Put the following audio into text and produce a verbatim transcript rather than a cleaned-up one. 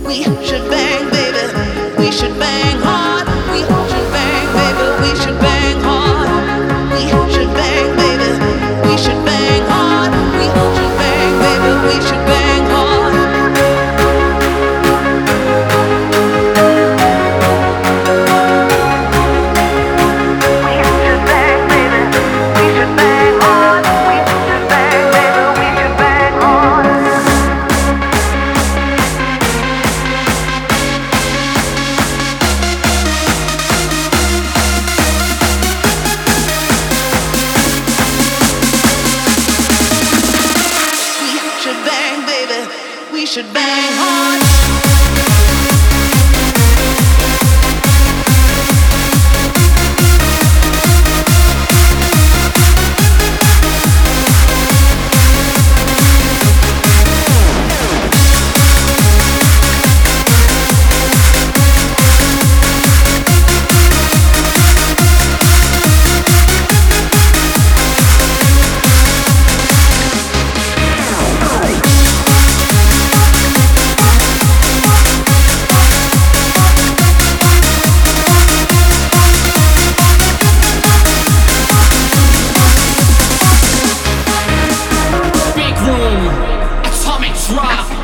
We should bang, baby. We should bang hard. We should bang, baby. We should bang hard. We should bang, baby. We should bang hard. We should bang, baby. We should bang hard. We should bang, baby. We should bang hard. We should bang, baby. We should bang hard. We should bang hard. Atomic drop.